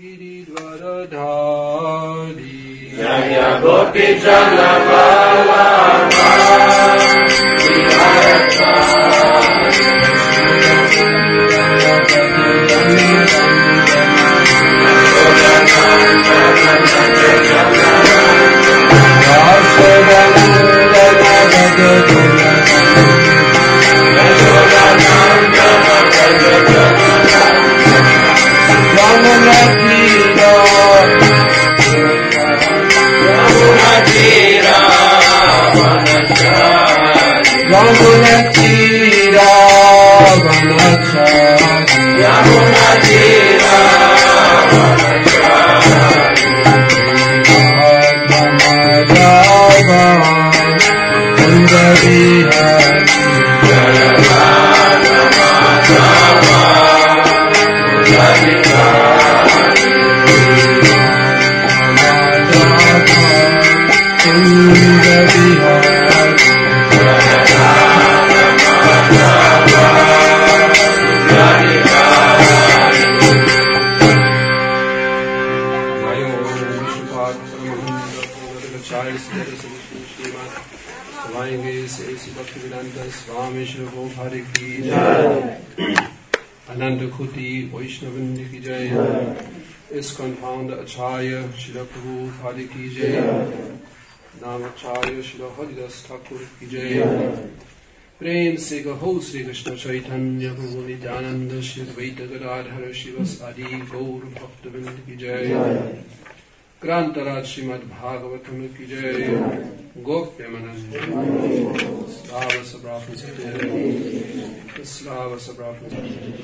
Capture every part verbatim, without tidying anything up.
ISKCON founder Acharya Srila Prabhupada ki jai, Namacharya Srila Haridas Thakur ki jai, Prem se Gaho Sri Krishna Chaitanya Prabhu Nityananda Shri Advaita Gadadhara Shivasadi Gaur Bhaktavind ki jai, Grantaraj Srimad Bhagavatam ki jai, Gopyamananda Slava Sabrahma Satya Slava Sabrahma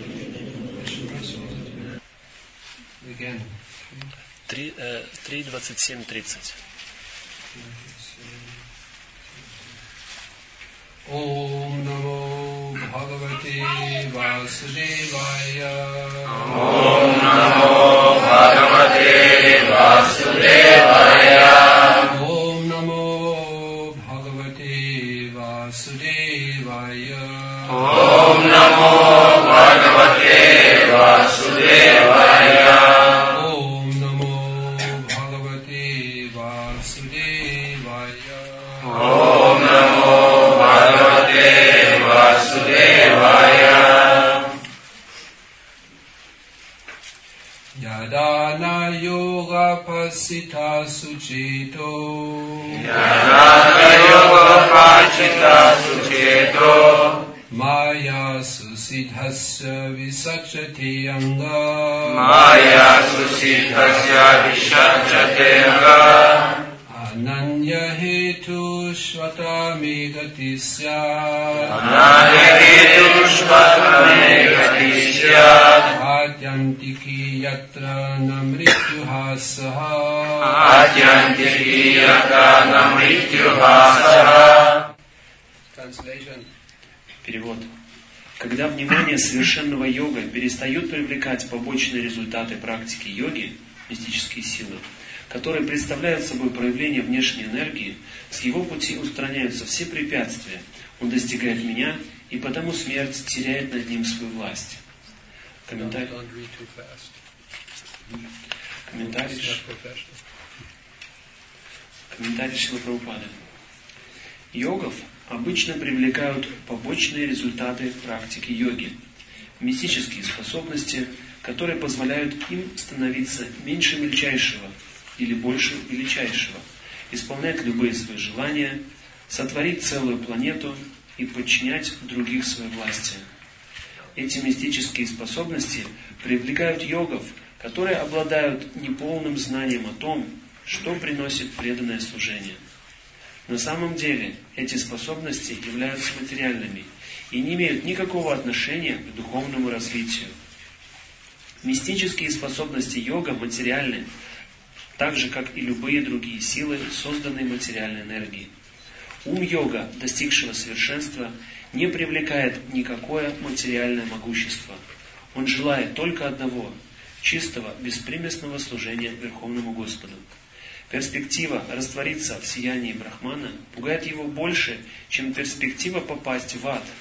Again. три двадцать семь тридцать. Om Namo Bhagavate Vasudevaya. Om Namo Bhagavate Vasudevaya. Om Namo Bhagavate Vasudevaya. Om Namo Bhagavate Vasudevaya. Yadana yoga pasita sucito. Yadana yoga pasita sucito. Maya susidhasya visachati anga. Maya susidhasya visachati anga. Ananya hetu shvatami gatisya. Ananya hetu shvatami gatisya. Adyantiki yatra namrityuhasaha. Adyantiki yatra namrityuhasaha. Translation. Перевод. Когда внимание совершенного йога перестает привлекать побочные результаты практики йоги, мистические силы, которые представляют собой проявление внешней энергии, с его пути устраняются все препятствия, он достигает меня, и потому смерть теряет над ним свою власть. Комментарий. Комментарий. Комментарий Шрила Прабхупады. Йогов обычно привлекают побочные результаты практики йоги, мистические способности, которые позволяют им становиться меньше мельчайшего или больше величайшего, исполнять любые свои желания, сотворить целую планету и подчинять других своей власти. Эти мистические способности привлекают йогов, которые обладают неполным знанием о том, что приносит преданное служение. На самом деле эти способности являются материальными и не имеют никакого отношения к духовному развитию. Мистические способности йога материальны, так же, как и любые другие силы, созданные материальной энергией. Ум йога, достигшего совершенства, не привлекает никакое материальное могущество. Он желает только одного – чистого, беспримесного служения Верховному Господу. Перспектива раствориться в сиянии Брахмана пугает его больше, чем перспектива попасть в ад.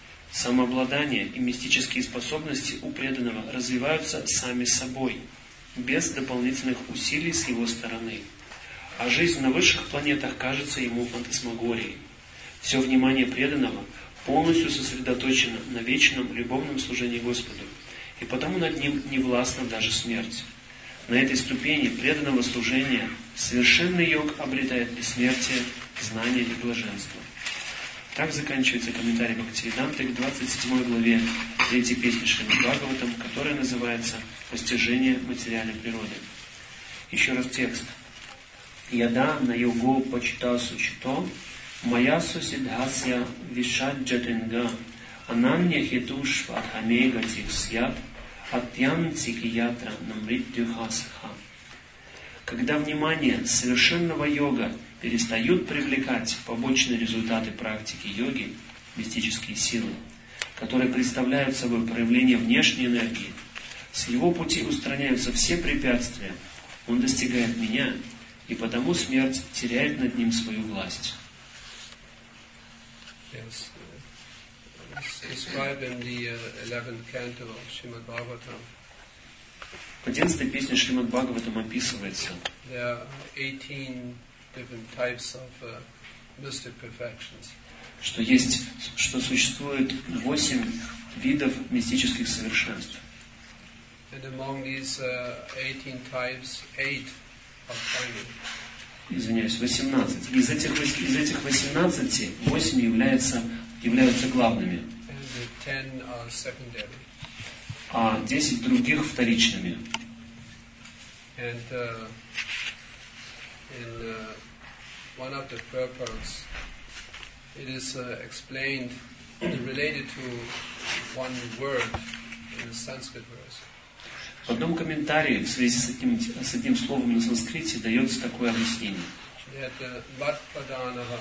Самообладание и мистические способности у преданного развиваются сами собой. без дополнительных усилий с его стороны. А жизнь на высших планетах кажется ему фантасмагорией. Все внимание преданного полностью сосредоточено на вечном любовном служении Господу, и потому над ним не властна даже смерть. На этой ступени преданного служения совершенный йог обретает бессмертие, знание и блаженство. Так заканчивается комментарий Бхактивиданты к двадцать седьмой главе третьей песни Шримад Бхагаватам, которая называется «Постижение материальной природы». Еще раз текст. «Яда на йогу почитасу чито, маясу сидхасya вишаджатинга, ананья хитушватхамега тихсят, атьям цикиятра намритюхасха». Когда внимание совершенного йога перестают привлекать побочные результаты практики йоги, мистические силы, которые представляют собой проявление внешней энергии, с его пути устраняются все препятствия, он достигает меня, и потому смерть теряет над ним свою власть. Yes. It's described in the uh, eleventh canto of Srimad Bhagavatam. В одиннадцатой песне Шримад Бхагаватам описывается, There are eighteen different types of uh, mystic perfections. что есть, что существует восемь видов мистических совершенств. And among these uh, eighteen types, eight are primary. Извиняюсь, восемнадцать. Из этих, из этих восемнадцати восемь являются, являются главными, And the ten are secondary. а десять других вторичными. And uh, in uh, one of the purports, it is uh, explained, related to one word in the Sanskrit verse. В одном комментарии в связи с этим, с этим словом на санскрите дается такое объяснение. That uh, Matpadanaha,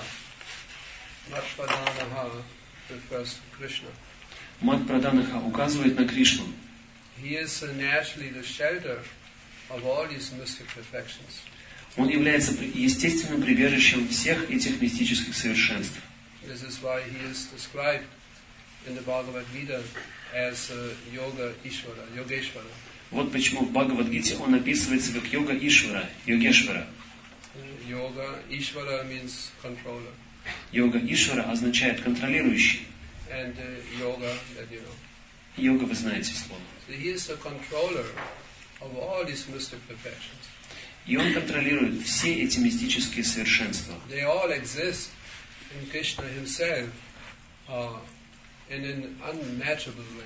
Matpadanaha refers to Krishna. Мат Праданаха указывает на Кришну. He is uh, naturally the shelter of all these mystic perfections. Он является естественным прибежищем всех этих мистических совершенств. This is why he is described in the Bhagavad Gita as uh, Yoga Ishvara, Yogeshvara. Вот почему в Бхагавад-гите он описывается как йога Ишвара, йогешвара. Yoga Ishvara means controller, Йога Ишвара означает контролирующий. and uh, yoga, that you know. Йога, вы знаете слово. So he is the controller of all these mystic perfections. И он контролирует все эти мистические совершенства. They all exist in Krishna himself uh, in an unmatchable way.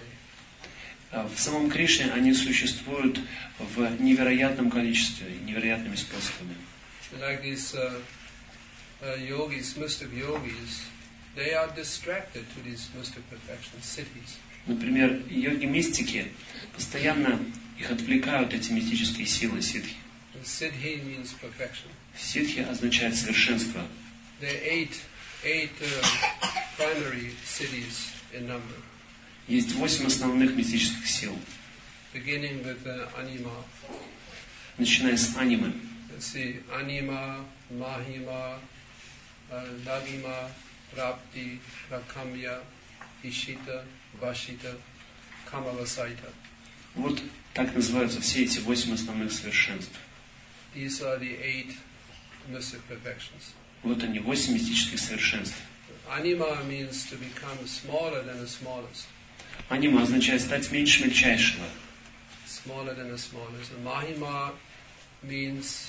В самом Кришне они существуют в невероятном количестве, невероятными способами. Like these uh, uh, yogis, mystic yogis, they are distracted to these mystic perfections, siddhis. Например, йоги-мистики постоянно их отвлекают, эти мистические силы ситхи. Siddhi means perfection. Ситхи означает совершенство. There are eight, eight uh, primary siddhis in number. Есть восемь основных мистических сил, Beginning with uh, Anima. начиная с анимы. Let's see, Anima, Mahima, uh, Ladima, Rapti, Rakamya, Ishita, Vashita, Kamavasaita. Вот так называются все эти восемь основных совершенств. These are the eight mystic perfections. Вот они, восемь мистических совершенств. Anima means to become smaller than the smallest. Анима означает стать меньше мельчайшего. Smaller than the smallest. And Mahima means...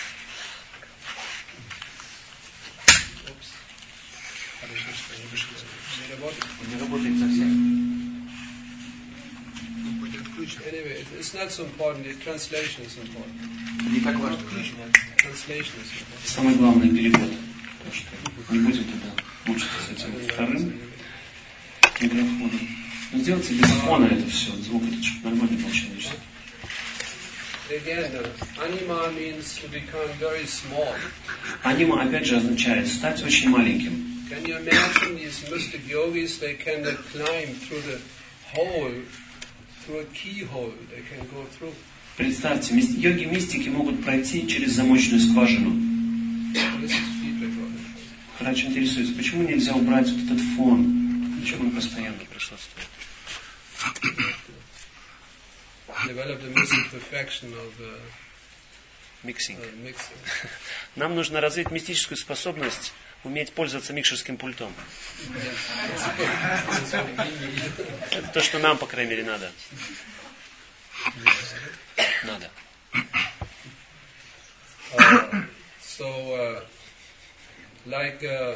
Oops. Не работает. Не работает совсем. Anyway, it's not so important. The translation is important. Не так важно. Translation is important. Самый главный перевод. Так что не будем тогда мучиться с этим вторым микрофоном. Но сделайте без фона это все, звук это чтобы нормально получилось. Again, uh, anima means to become very small. Анима опять же означает стать очень маленьким. Can you imagine these mystic yogis? They can uh, climb through the hole, through a keyhole. They can go through. Представьте, йоги-мистики могут пройти через замочную скважину. This is feedback. Врач интересуется, почему нельзя убрать вот этот фон? Почему он постоянно присутствует? develop the mystic perfection of uh, Миксинг. uh, mixing. Нам нужно развить мистическую способность уметь пользоваться микшерским пультом. Это то, что нам, по крайней мере, надо. Надо. Uh, so, uh, like, uh,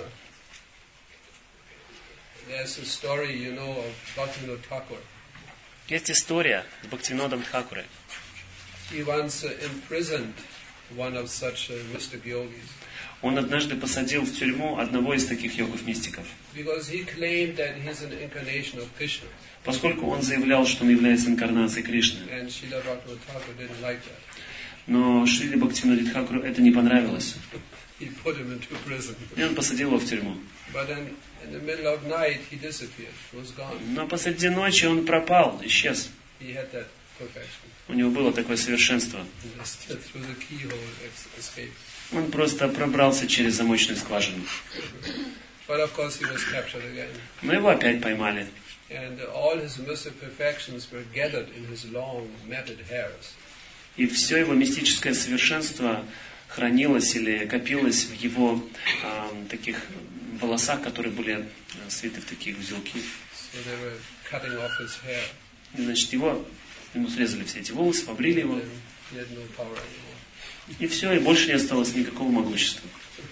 there's a story, you know, of Bhaktivinoda Thakur. Есть история с Бхактивинодом Тхакурой. He once uh, imprisoned one of such uh, mystic yogis Он однажды посадил в тюрьму одного из таких йогов-мистиков, because he claimed that he's an incarnation of Krishna, поскольку он заявлял, что он является инкарнацией Кришны. and Srila Bhaktivinoda Thakur didn't like that. Но Шриле Бхактивиноде Тхакуру это не понравилось. He put him into prison. И он посадил его в тюрьму. But then, in the middle of night, he disappeared, was gone. Но посреди ночи он пропал, исчез. He had that perfection. У него было такое совершенство. He just through the keyhole ex- escaped. Он просто пробрался через замочную скважину. But of course, he was captured again. Но его опять поймали. And all his mystic perfections were gathered in his long matted hairs. И все его мистическое совершенство хранилось или копилось в его э, таких волосах, которые были свиты в такие узелки. So they were cutting off his hair. И, значит, его, ему срезали все эти волосы, побрили его. And he had no power anymore. И все, и больше не осталось никакого могущества.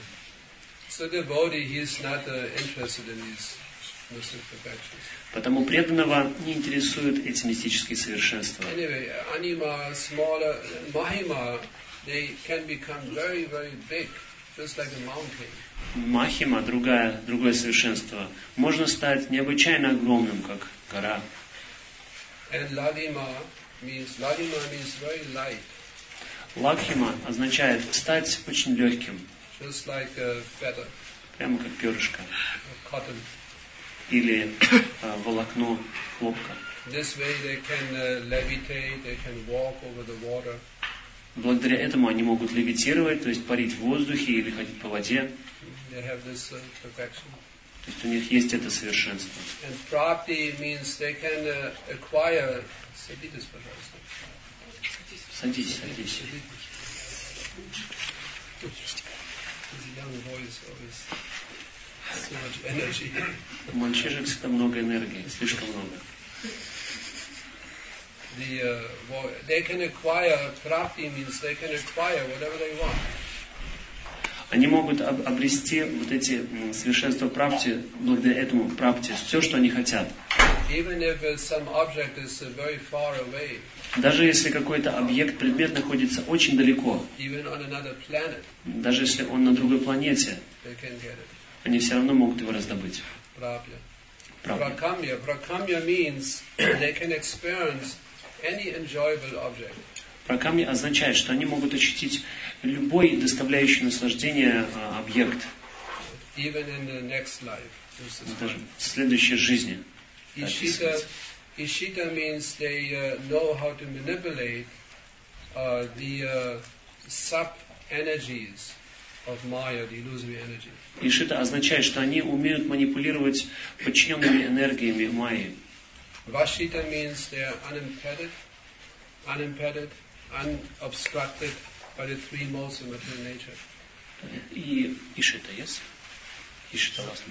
So the devotee, he is not uh, interested in these mystic perfections. Потому преданного не интересуют эти мистические совершенства. Anyway, anima, smaller, mahima, they can become very, very big, just like a mountain. Махима, другая, другое совершенство, можно стать необычайно огромным, как гора. And ladima means, ladima means very light, Ладхима означает стать очень легким, just like a feather прямо как перышко, of cotton. или э, волокно хлопка. This way they can uh, levitate, they can walk over the water. Благодаря этому они могут левитировать, то есть парить в воздухе или ходить по воде. They have this uh, perfection. То есть у них есть это совершенство. And prapti means they can uh, acquire. Saditas, пожалуйста. Садись, садись. His young voice always so much energy. У мальчишек всегда много энергии, слишком много. The uh, vo- they can acquire prapti means they can acquire whatever they want. Они могут об- обрести вот эти м, совершенства прапти, благодаря этому прапти, все, что они хотят. Even if uh, some object is uh, very far away, Даже если какой-то объект, предмет находится очень далеко, even on another planet, даже если он на другой планете, they can get it. они все равно могут его раздобыть. Prapya. Правда. Prakamya. Prakamya means they can experience any enjoyable object. Пракамьи означает, что они могут ощутить любой доставляющий наслаждение а, объект, Even in the next life. This is даже в следующей жизни. Ishita, Ishita means they uh, know how to manipulate uh, the uh, sub-energies of Maya, the illusory energy. Ишита означает, что они умеют манипулировать подчиненными энергиями майи. Vashita means they are unimpeded, unimpeded, unobstructed by the three modes of material nature. И Ишита, yes? Ишита, ластно.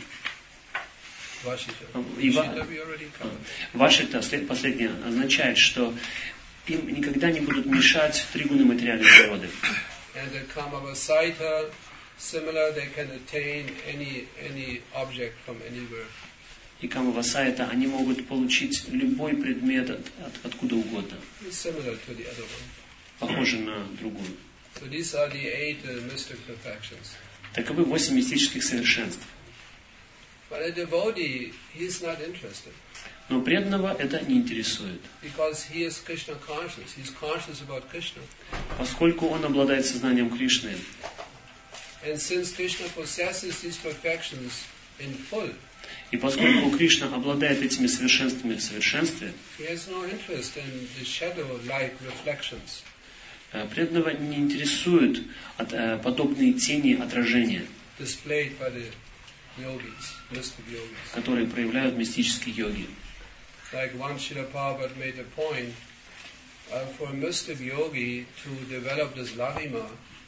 Vashita. И ва- Vashita we already covered. Вашита, след- последнее, означает, что им никогда не будут мешать три гуны материальной природы. And the Kamavasaita, similar, they can attain any any object from anywhere. И камавасайта, они могут получить любой предмет от, от- откуда угодно, Similar to the other one. похожий на другую. So these are the eight uh, mystic perfections. Таковы восемь мистических совершенств. But a devotee, he's not interested Но преданного это не интересует, because he is Krishna conscious. He's conscious about Krishna. поскольку он обладает сознанием Кришны. And since Krishna possesses these perfections in full, И поскольку Кришна обладает этими совершенствами в совершенстве, he has no interest in the shadow-like reflections. э, преданного не интересуют от- э, подобные тени отражения, Displayed by the yogis, mystic yogis. которые проявляют мистические йоги. Like one Srila Prabhupada made a point uh, for a mystic yogi to develop this lavima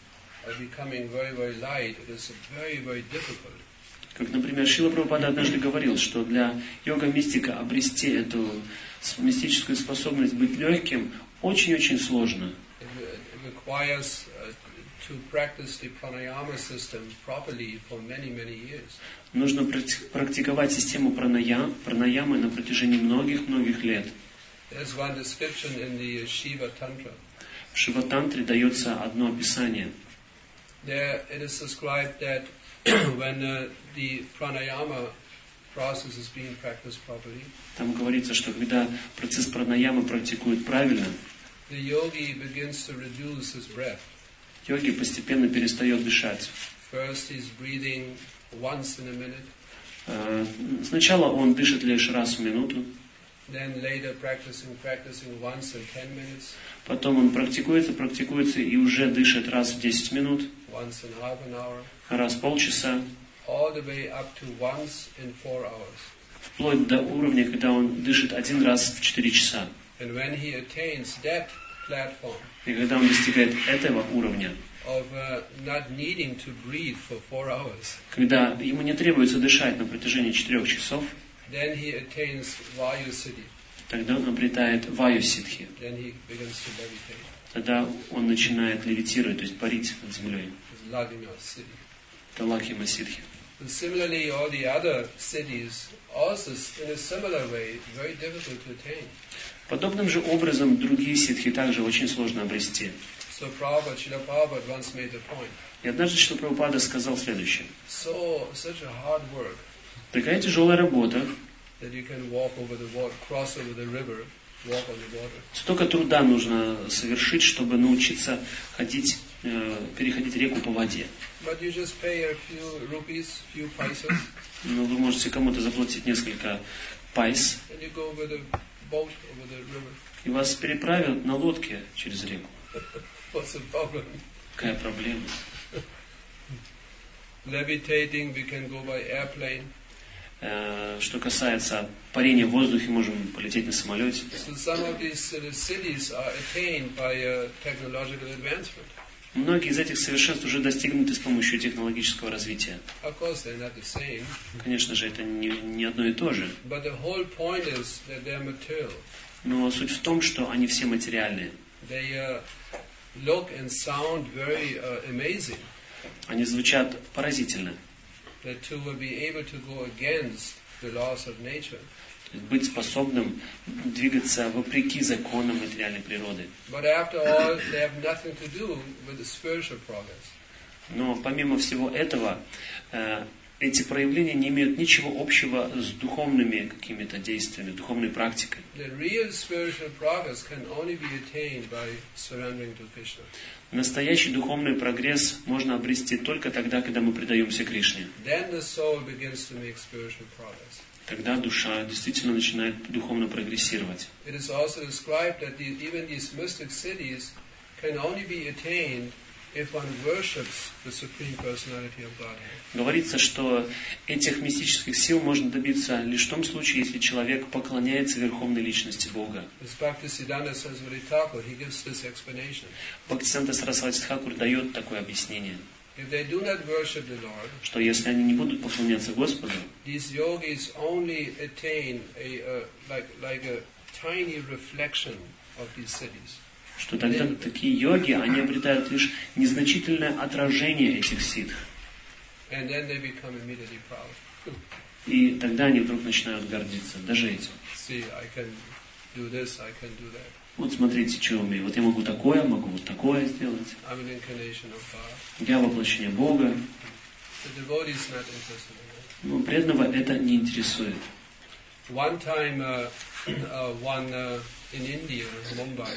of becoming very, very light, it is very, very difficult. Как, например, Шрила Прабхупада однажды говорил, что для йога-мистика обрести эту мистическую способность быть легким очень-очень сложно. It requires uh, to practice the pranayama system properly for many, many years. Нужно практиковать систему праная, пранаямы на протяжении многих-многих лет. There's one description in the Shiva Tantra. В Шива-тантре дается одно описание. There it is described that when uh, the pranayama process is being practiced properly, Там говорится, что когда процесс пранаямы практикуют правильно, the yogi begins to reduce his breath. йоги постепенно перестает дышать. First he's breathing once in a minute, Э, Сначала он дышит лишь раз в минуту, then later practicing, practicing once in ten minutes, потом он практикуется, практикуется и уже дышит раз в десять минут, once in half an hour, раз в полчаса, all the way up to once in four hours. вплоть до уровня, когда он дышит один раз в четыре часа. And when he attains that platform И когда он достигает этого уровня, of uh, not needing to breathe for four hours, когда ему не требуется дышать на протяжении четырех часов, then he attains Vayu Siddhi. тогда он обретает ваю-ситхи. Then he begins to levitate. Тогда он начинает левитировать, то есть парить над землей. It's Lavina Siddhi. Это лакхима-ситхи. And similarly, all the other cities also, in a similar way, very difficult to attain. Подобным же образом другие ситхи также очень сложно обрести. So Prabhupada, Srila Prabhupada once made the point. И однажды Шрила Прабхупада сказал следующее. So, such a hard work Такая тяжелая работа, that you can walk over the water, cross over the river, walk on the water. столько труда нужно совершить, чтобы научиться ходить, э, переходить реку по воде. But you just pay a few rupees, few paisas, Но вы можете кому-то заплатить несколько пайс, and you go with a boat over the river. и вас переправят на лодке через реку. What's the problem? Какая проблема? Levitating, we can go by airplane. Э, Что касается парения в воздухе, можем полететь на самолете. So some of these uh, cities are attained by uh, technological advancement. Многие из этих совершенств уже достигнуты с помощью технологического развития. Of course, they're not the same, Конечно же, это не, не одно и то же. but the whole point is that they're material. Но суть в том, что они все материальные. They uh, look and sound very uh, amazing. Они звучат поразительно. That to uh, be able to go against the laws of nature. То есть быть способным двигаться вопреки законам материальной природы. But after all, they have nothing to do with the spiritual progress. Но помимо всего этого, э, эти проявления не имеют ничего общего с духовными какими-то действиями, духовной практикой. The real spiritual progress can only be attained by surrendering to Krishna. Настоящий духовный прогресс можно обрести только тогда, когда мы предаемся Кришне. Then the soul begins to make spiritual progress. Тогда душа действительно начинает духовно прогрессировать. It is also described that the, even these mystic cities can only be attained if one worships the Supreme Personality of Godhead. Говорится, что этих мистических сил можно добиться лишь в том случае, если человек поклоняется Верховной Личности Бога. As Bhaktisiddhanta Saraswati Thakur, he gives this explanation. Бхактисиданта Сарасвати Тхакур дает такое объяснение, If they do not worship the Lord, что если они не будут поклоняться Господу, these yogis only attain a uh, like like a tiny reflection of these cities. что тогда такие йоги, они обретают лишь незначительное отражение этих ситх. And then they become immediately proud. И тогда они вдруг начинают гордиться, даже этим. See, I can do this, I can do that. Вот смотрите, что я умею. Вот я могу такое, могу вот такое сделать. I'm an incarnation of God. Я воплощение Бога. The devotee is not interested in that. Но преданного это не интересует. One time, uh, uh, one uh, in India, Mumbai,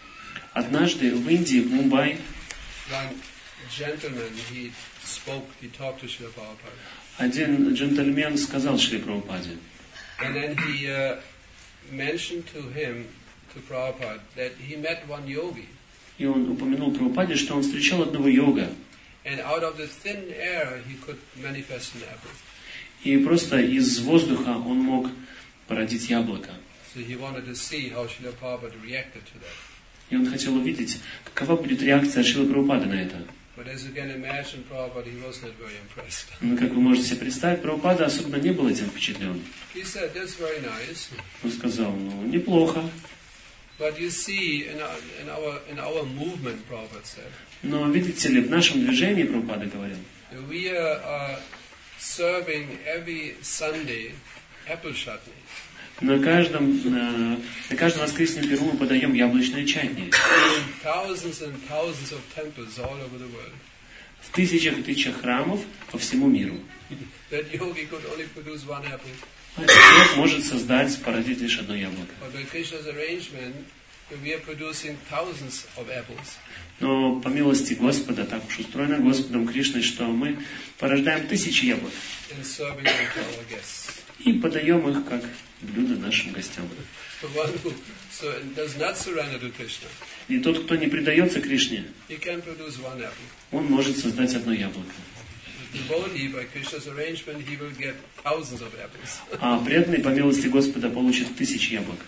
Однажды в Индии, в Мумбаи, one gentleman, he spoke, he talked to Srila Prabhupada. один джентльмен сказал Шри Прабхупаде, And then he uh, mentioned to him, to Prabhupada, that he met one yogi. и он упомянул Прабхупаде, что он встречал одного йога, And out of the thin air, he could manifest an apple. и просто из воздуха он мог породить яблоко. So he wanted to see how Srila Prabhupada reacted to that. И он хотел увидеть, какова будет реакция Шрилы Прабхупады на это. But as you can imagine, Prabhupada, he was not very impressed. Но, как вы можете себе представить, Прабхупада особенно не был этим впечатлен. He said, that's very nice. Он сказал, ну, неплохо. But you see, in our, in our, in our movement, Prabhupada said, Но видите ли, в нашем движении, Прабхупада говорил, we are uh, serving every Sunday apple chutney. на каждом, на, на каждом воскресном перу мы подаем яблочное чатни. Thousands and thousands of temples all over the world. В тысячах и тысячах храмов по всему миру. That yogi could only produce one apple. А человек может создать, породить лишь одно яблоко. But by Krishna's arrangement, we are producing thousands of apples. Но по милости Господа, так уж устроено Господом Кришной, что мы порождаем тысячи яблок. And serving them to our guests. И подаем их как блюдо нашим гостям. The one who so does not surrender to Krishna, И тот, кто не предается Кришне, he can produce one apple. он может создать одно яблоко. The devotee, by Krishna's arrangement, he will get thousands of apples. А преданный по милости Господа получит тысячи яблок.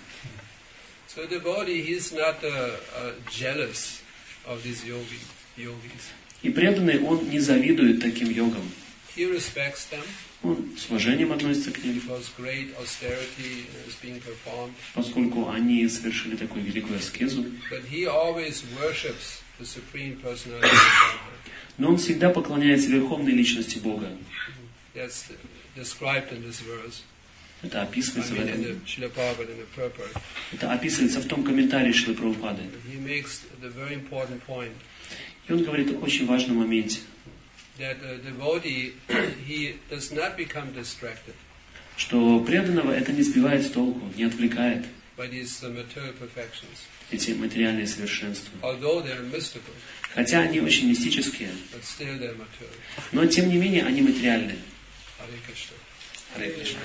So the devotee, he is not uh, uh, jealous of these yogi, yogis. И преданный, он не завидует таким йогам. He respects them Он с уважением относится к ним, because great austerity is being performed. поскольку они совершили такую великую аскезу. But he always worships the Supreme Personality of Godhead. Но он всегда поклоняется Верховной Личности Бога. That's described in this verse. Это I описывается в mean, in этом. the Srila Prabhupada, in the purport. Это описывается в том комментарии Шрилы Прабхупады. He makes the very important point И он говорит о очень важном моменте, that the devotee, he does not become distracted что преданного это не сбивает с толку, не отвлекает by these uh, material perfections. эти материальные совершенства. Although they are mystical, Хотя они очень мистические, but still they are material. но тем не менее они материальные. Hare Krishna. Харе Кришна.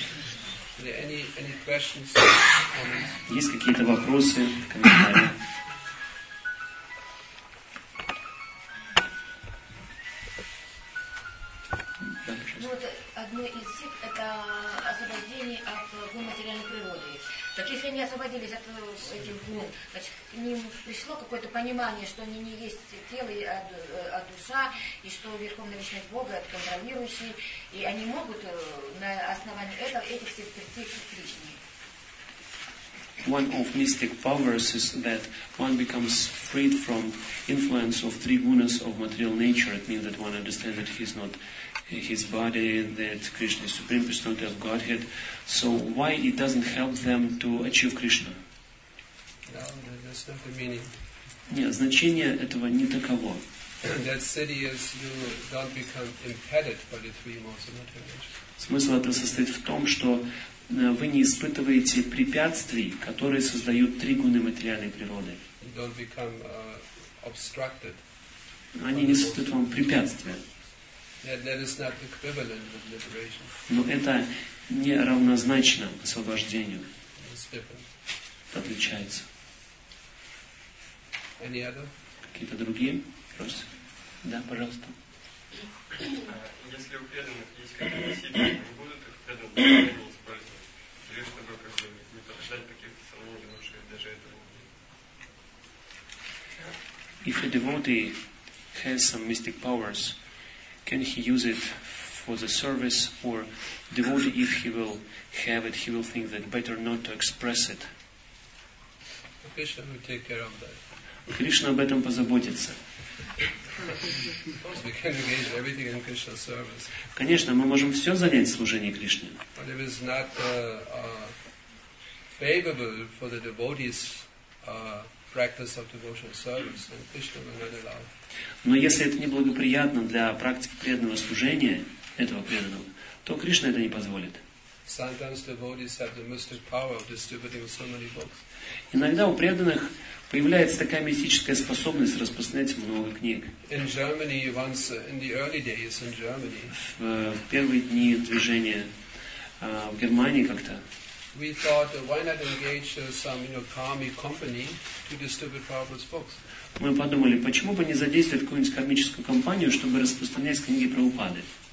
Are there any, any questions, comments? Есть какие-то вопросы, комментарии? Да, Ну, вот одно из сит – это освобождение от гун материальной природы. Так если они освободились от этих гун, значит, к ним пришло какое-то понимание, что они не есть тело, а, а душа, и что Верховная Личность Бога – это контролирующий, и они могут на основании этого этих всех прийти к Кришне. One of mystic powers is that one becomes freed from influence of three gunas of material nature. It means that one understands that he is not his body, that Krishna is Supreme Personality of Godhead. So why it doesn't help them to achieve Krishna? No, that's not the meaning. Нет, значение этого не таково. That city is you don't become impeded by the three modes of material nature. Смысл этого состоит в том, что вы не испытываете препятствий, которые создают три гуны материальной природы. You don't become uh, obstructed. Они не создают вам препятствия. That, that is not equivalent with liberation. Но это не равнозначно освобождению. It's different. Это отличается. Any other? Какие-то другие вопросы? Да, пожалуйста. Если у преданных есть какие-то силы, они будут их преданных постоянно использовать, или чтобы как бы не порождать каких-то сомнений, лучше даже этого не делать. If a devotee has some mystic powers, can he use it for the service, or devotee, if he will have it, he will think that better not to express it? Krishna will take care of that. Кришна об этом позаботится. Of course, we can engage everything in Krishna's service. Конечно, мы можем все занять в служении Кришне. But if it's not uh, uh, favorable for the devotees' uh, practice of devotional service, then Krishna will not allow. Но если это неблагоприятно для практики преданного служения, этого преданного, то Кришна это не позволит. Sometimes devotees have the mystic power of distributing so many books. Иногда у преданных появляется такая мистическая способность распространять много книг. In Germany, once uh, in the early days in Germany, В, в первые дни движения а, в Германии как-то we thought, uh, why not engage uh, some, you know, karmic company to distribute Prabhupada's books? мы подумали, почему бы не задействовать какую-нибудь кармическую компанию, чтобы распространять книги Прабхупады.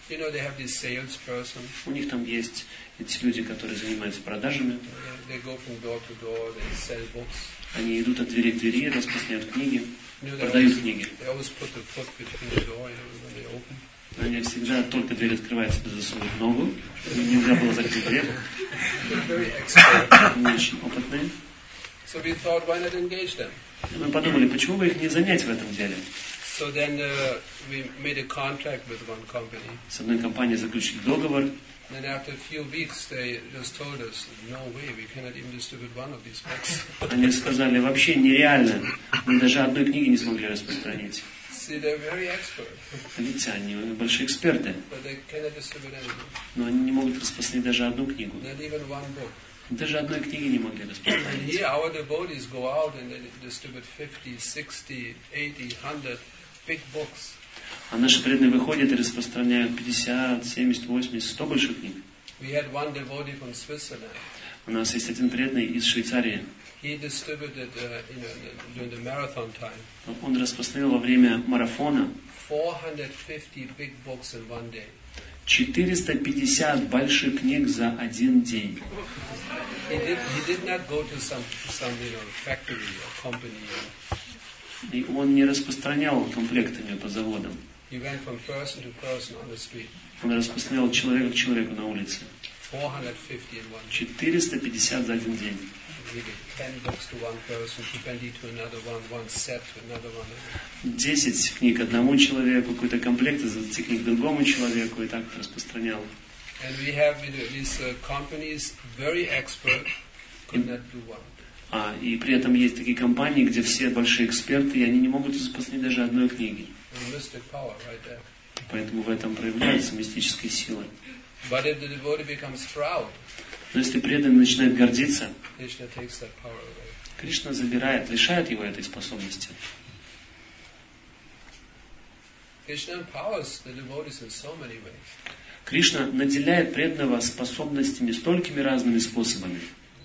You know, they have this salesperson. У них там есть эти люди, которые занимаются продажами. They go from door to door, they sell books. Они идут от двери к двери, распространяют книги, You know, they продают always, книги. they always put the foot between the door, you know, when they open. Они всегда, только дверь открывается, засунут ногу. Нельзя было закрыть дверь. They're very expert. Они очень опытные. So we thought, why not engage them? И мы подумали, почему бы их не занять в этом деле? So then uh, we made a contract with one company. С одной компанией заключили договор. Then after a few weeks, they just told us, no way, we cannot even distribute one of these books. Они сказали, вообще нереально. Мы даже одной книги не смогли распространить. See, they're very expert, Видите, они большие эксперты. but they cannot distribute anything. Но они не могут распространить даже одну книгу. Not even one book. Даже одной книги не могли And распространить. here our devotees go out and they distribute fifty, sixty, eighty, one hundred big books. А наши преданные выходят и распространяют пятьдесят, семьдесят, восемьдесят, сто больших книг. We had one devotee from Switzerland. У нас есть один преданный из Швейцарии. He distributed, uh, you know, during the marathon time, Он распространил во время марафона four hundred fifty big books in one day. четыреста пятьдесят больших книг за один день. He did, he did not go to some, some you know, factory or company. И он не распространял комплектами по заводам. He went from person to person on the street. Он распространял человека к человеку на улице. four hundred fifty in one day. четыреста пятьдесят за один день. He did ten books to one person, twenty to another one, one set to another one. десять книг одному человеку, какой-то комплект из двадцати книг другому человеку, и так распространял. And we have you know, these uh, companies, very expert, could not do one. А, и при этом есть такие компании, где все большие эксперты, и они не могут распространить даже одной книги. And mystic power right there. Поэтому в этом проявляется мистическая сила. But if the devotee becomes proud, Но если преданный начинает гордиться, Krishna takes that power away. Кришна забирает, лишает его этой способности. Krishna empowers the devotees in so many ways. Кришна наделяет преданного способностями столькими разными способами.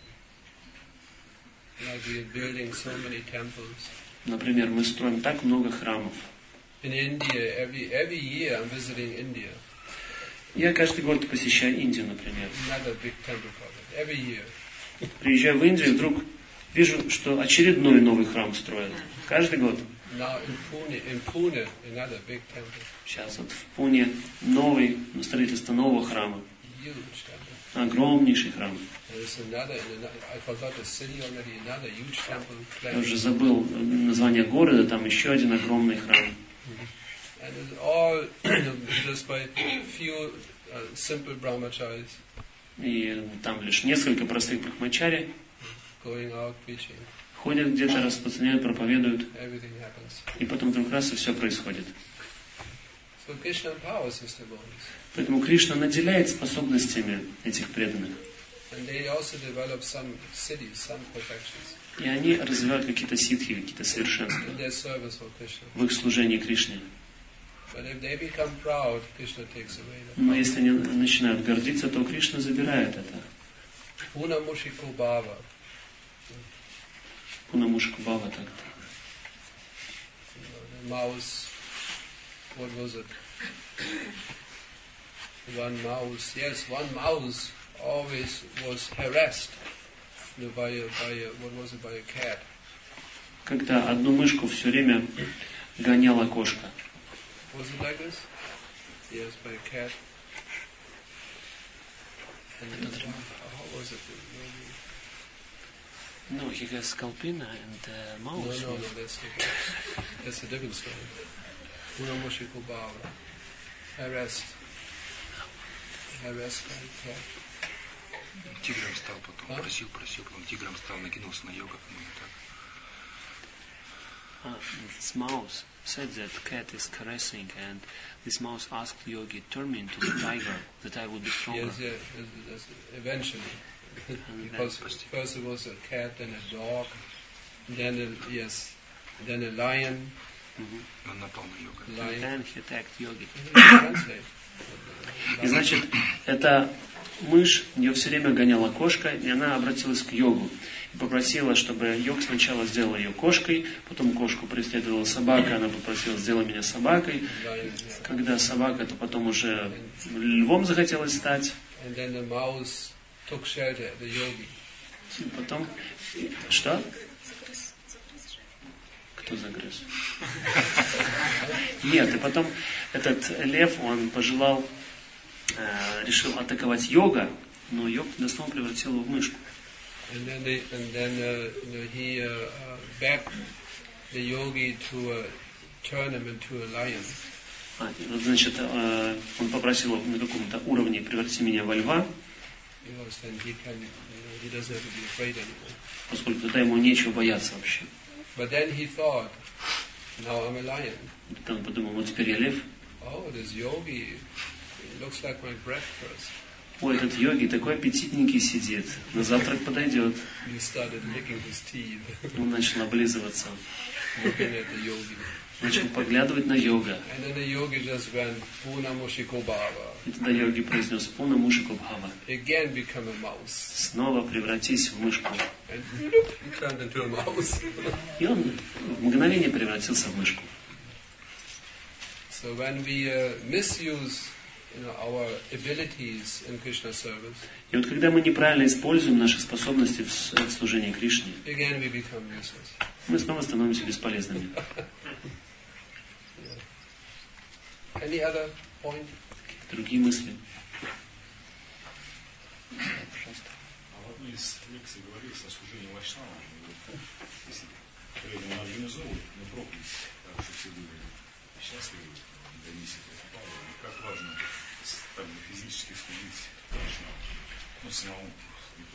Like we are building so many temples. Например, мы строим так много храмов. In India, every every year I'm visiting India. Я каждый год посещаю Индию, например. Another big temple project. Every year. Приезжаю в Индию, и вдруг вижу, что очередной новый храм строят. Каждый год. Now in Pune, in Pune, another big temple. Сейчас вот в Пуне новый, строительство нового храма. Huge temple. Огромнейший храм. There's another, in another, I forgot the city already, another huge temple. Я уже забыл название города, там еще один огромный храм. And it's all you know, just by few uh, simple brahmacharis И там лишь несколько простых брахмачари going out preaching. ходят где-то, распространяют, проповедуют. Everything happens. И потом вдруг раз и все происходит. So Krishna empowers his devotees. Поэтому Кришна наделяет способностями этих преданных. And they also develop some cities, some perfections И они развивают какие-то ситхи, какие-то совершенства in their service for Krishna. в их служении Кришне. But if they become proud, Krishna takes away that. Но если они начинают гордиться, то Кришна забирает это. Puna Mushiko Bhava. Пунамушка Бава так-то. The mouse, what was it? One mouse, yes, one mouse always was harassed you know, by a, by a, what was it, by a cat. Когда одну мышку все время гоняла кошка. Was it like this? Yes, by a cat. And uh, how was it? No, he has Skalpina and uh, No, mouse. no, no, that's different. That's a different story. Puna Mushiko Bhava. Harassed. Harassed by a cat. Тигром стал потом, А? просил, просил, потом тигром стал, накинулся на йога, по-моему, так. Ah, this mouse said that cat is caressing, and this mouse asked Yogi, turn me into the tiger, that I would be stronger. Yes, yes, yes, yes, eventually. Because first it was a cat, then a dog, then a, yes, then a lion. Он напал на йога. And Lion. then he attacked Yogi. Translate. И значит, это мышь, ее все время гоняла кошка, и она обратилась к йогу. И попросила, чтобы йог сначала сделал ее кошкой, потом кошку преследовала собака, она попросила, сделай меня собакой. Когда собака, то потом уже львом захотелось стать. And then the mouse took shelter at the yogi. И потом... Что? Кто загрыз? Нет, и потом этот лев, он пожелал, э, решил атаковать йога, но йог снова превратил его в мышку. And then, they, and then uh, you know, he uh, uh, begged the yogi to uh, turn him into a lion. А, вот, значит, э, он попросил на каком-то уровне превратить меня во льва, Because then he can, you know, he doesn't have to be afraid anymore. поскольку тогда ему нечего бояться вообще. But then he thought, now I'm a lion. Тогда он подумал, ну теперь я лев. Oh, this yogi, it looks like my breakfast. Ой, этот йоги такой аппетитненький сидит, на завтрак подойдет. He started licking his teeth, Он начал облизываться, looking at the yogi. начал поглядывать на йога. And then the yogi just went, Puna Mushiko Bhava. И тогда йоги произнес «Пуна Мушико Бхава». Again become a mouse. Снова превратись в мышку. And look, he turned into a mouse. И он в мгновение превратился в мышку. So when we uh, misuse you know, our abilities in Krishna service, И вот когда мы неправильно используем наши способности в с- в служении Кришне, again we become useless. мы снова становимся бесполезными. Any other point? Какие-то другие мысли? А в одной из лекций говорилось о служении вайшнавам. Если преданно организовывают, но проповедь, так что все были счастливы, донести это Павла. И как важно так бы физически служить вайшнавам. Ну, самому не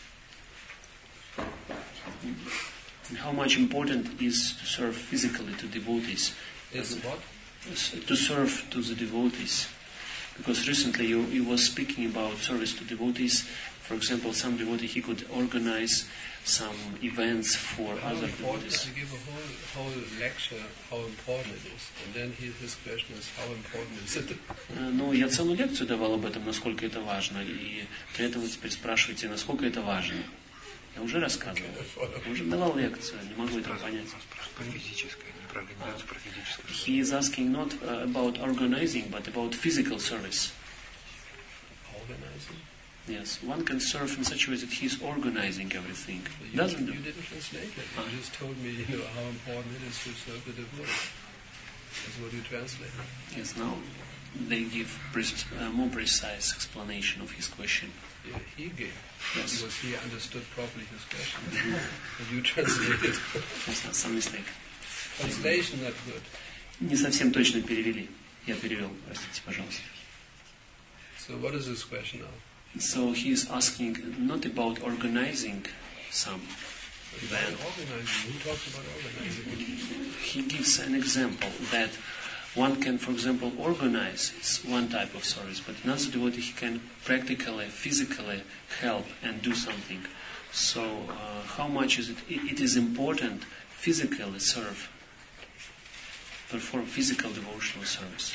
тут. And how much important is to serve physically to devotees? Is what? To serve to the devotees. Because recently you, you were speaking about service to devotees. For example, some devotee, he could organize some events for How other important? devotees. He gave a whole whole lecture how important it is, and then he, his question is how important is it? Э, Ну, я целую лекцию давал об этом, насколько это важно. И при этом вы теперь спрашиваете, насколько это важно. Я уже рассказывал. Я уже давал лекцию, не могу этого понять. Он спрашивает про физическое, не про организацию, про физическое. He is asking not uh, about organizing, but about physical service. Organizing. Yes, one can serve in such a way that he is organizing everything. You, Doesn't you do. didn't translate it. You just told me, you know, how important it is to serve the devotee. That's what you translated. Yes, now they give pres- uh, more precise explanation of his question. Yeah, he gave. Yes. Because he understood properly his question. And you translated. Yes, that's some mistake. Translation not good. Не совсем точно перевели. Я перевел, простите, пожалуйста. So what is his question now? So he is asking not about organizing some About event. organizing. Who talks about organizing? He gives an example that one can, for example, organize. It's one type of service, but another devotee he can practically, physically help and do something. So, uh, how much is it? It, it is important physically serve, perform physical devotional service.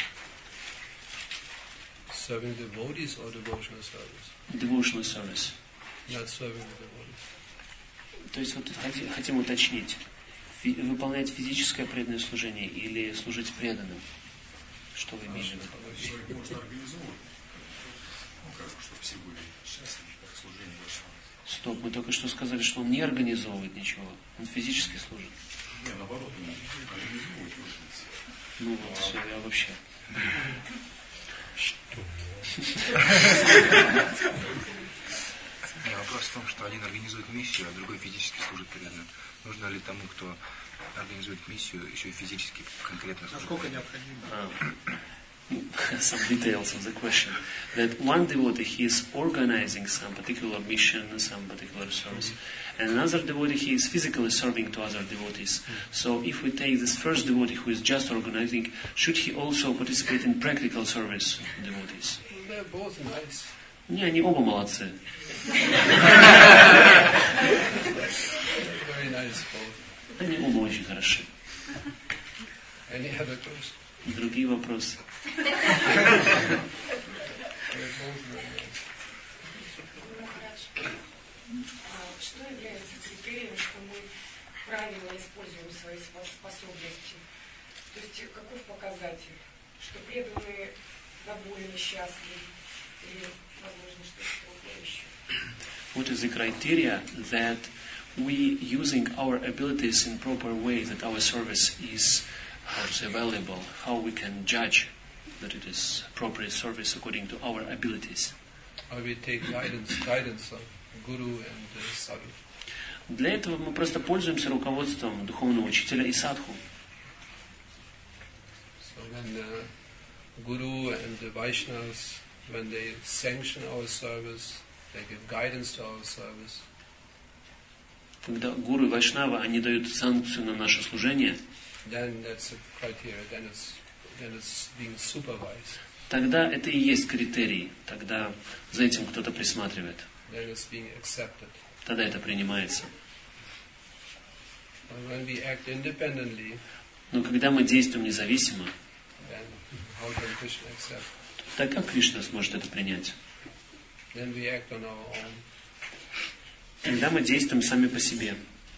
Serving devotees or devotional service? Devotional service. Not serving the devotees. То есть вот хоти- хотим уточнить, фи- выполнять физическое преданное служение или служить преданным? Что вы имеете в виду? Человек можно организовывать, ну как, чтобы все были счастливы, как служение вайшнавам. Стоп, мы только что сказали, что он не организовывает ничего, он физически служит. Не, наоборот, организовывать нужно. Ну вот, все, я вообще. Не, вопрос в том, что один организует миссию, а другой физически служит преданным. Нужно ли тому, кто организует миссию, еще и физически конкретно служить? Насколько необходимо? Some details of the question. That one devotee, he is organizing some particular mission, some particular service. And another devotee, he is physically serving to other devotees. So if we take this first devotee who is just organizing, should he also participate in practical service to devotees? They're both nice. Не, они оба молодцы. Very nice both. Они оба очень хороши. Any other question? Другие вопросы? They're both very nice. правильно используем свои способности. То есть каков показатель, что преданные довольны, счастливы, или, возможно, что-то другое еще. What is the criteria that we using our abilities in proper way, that our service is, how to say, valuable, how we can judge that it is appropriate service according to our abilities? Or we take guidance, guidance of Guru and uh, Sadhu. Для этого мы просто пользуемся руководством духовного учителя и садху. So when uh, Guru and the Vaishnavas, when they sanction our service, they give guidance to our service. Когда гуру и вайшнава, они дают санкцию на наше служение, Then that's a criteria. Then it's then it's being supervised. тогда это и есть критерий. Тогда за этим кто-то присматривает. Then it's being accepted. Тогда это принимается. And when we act independently, Но когда мы действуем независимо, then how can Krishna accept? так как Кришна сможет это принять? Then we act on our own. Когда мы действуем сами по себе.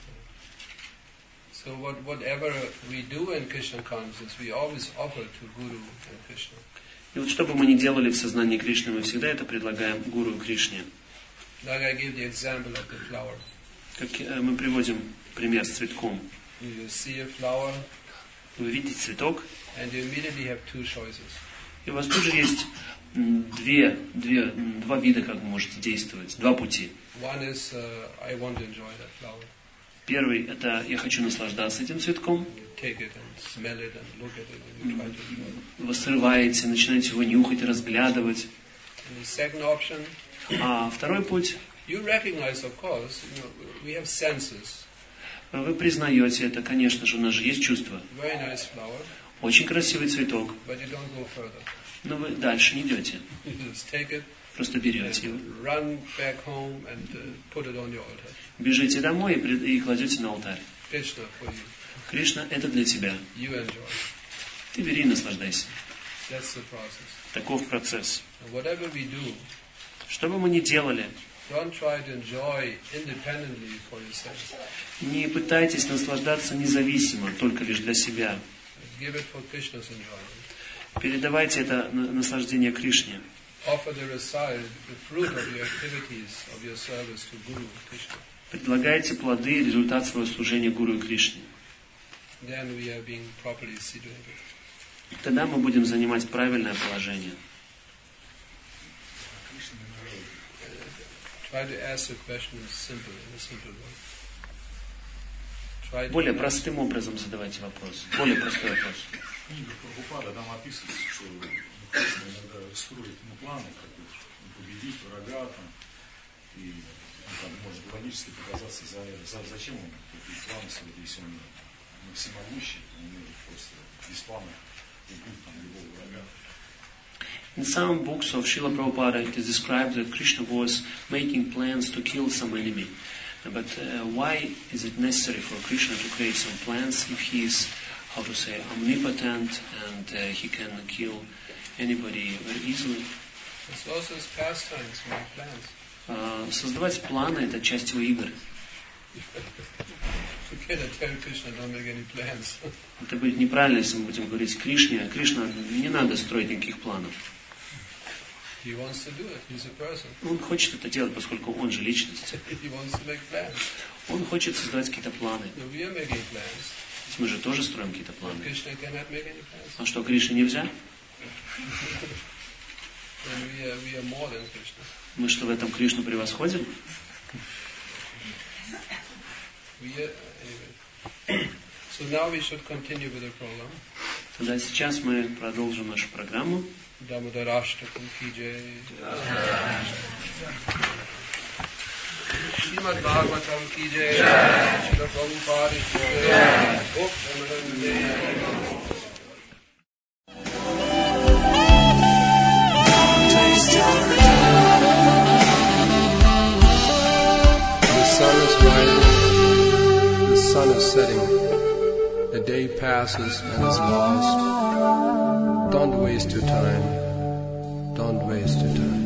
So what, whatever we do in Krishna consciousness, we always offer to Guru and Krishna. И вот что бы мы ни делали в сознании Кришны, мы всегда это предлагаем Гуру и Кришне. Like I gave the example of the flower. Как э, мы приводим пример с цветком. You see a flower, Вы видите цветок, and you immediately have two choices. и у вас тоже есть м, две, две, м, два вида, как вы можете действовать, два пути. One is, uh, I want to enjoy that flower. Первый – это я хочу наслаждаться этим цветком. You take it and smell it and look at it and you try to enjoy it. Вы срываете, начинаете его нюхать и разглядывать. And the second option, А второй путь you recognize, of course, you know, we have senses. – вы признаете это, конечно же, у нас же есть чувства. Very nice flower, Очень красивый цветок, but you don't go further. но вы дальше не идете. You just take it, Просто берете его, and run back home and uh, put it on your altar. бежите домой и, пред- и кладете на алтарь. Krishna for you. Кришна – это для тебя. You enjoy. Ты бери и наслаждайся. That's the process. Таков процесс. And whatever we do, Что бы мы ни делали, don't try to enjoy independently for yourself. не пытайтесь наслаждаться независимо, только лишь для себя. Give it for Krishna's enjoyment. Передавайте это на- наслаждение Кришне. Offer the result, the fruit of your activities, of your service to Guru Krishna. Предлагайте плоды и результат своего служения Гуру и Кришне. Then we are being properly situated. Тогда мы будем занимать правильное положение. Try to ask the question simple, in a simple way. Try to Более простым образом задавайте вопрос. Более простой вопрос. Книга Прабхупада, там описывается, что Кришна иногда строит ну, планы, как вот, победить врага, там, и ну, там, может логически показаться, за, за, зачем он такие планы строит, если он всемогущий, он может просто без плана убить там, любого врага. In some books of Srila Prabhupada, it is described that Krishna was making plans to kill some enemy. But uh, why is it necessary for Krishna to create some plans if he is, how to say, omnipotent and uh, he can kill anybody very easily? It's also his pastimes, my plans. Uh, создавать планы – это часть его игр. You cannot tell Krishna, don't make any plans. Это будет неправильно, если мы будем говорить Кришне. Кришна, не надо строить никаких планов. He wants to do it. He's a person. Он хочет это делать, поскольку он же личность. He wants to make plans. Он хочет создавать какие-то планы. No, we are making plans. Мы же тоже строим какие-то But планы. Krishna cannot make any plans. А что, Кришне нельзя? And we are, we are more than Krishna. Мы что, в этом Кришну превосходим? We are, anyway. So now we should continue with the program. Тогда сейчас мы продолжим нашу программу. Damodarashtakam ki jai. Srimad Bhagavatam ki jai. Srila Prabhupada ki jai. Om Namo The sun is rising, the sun is setting, the day passes and is lost. Don't waste your time, don't waste your time.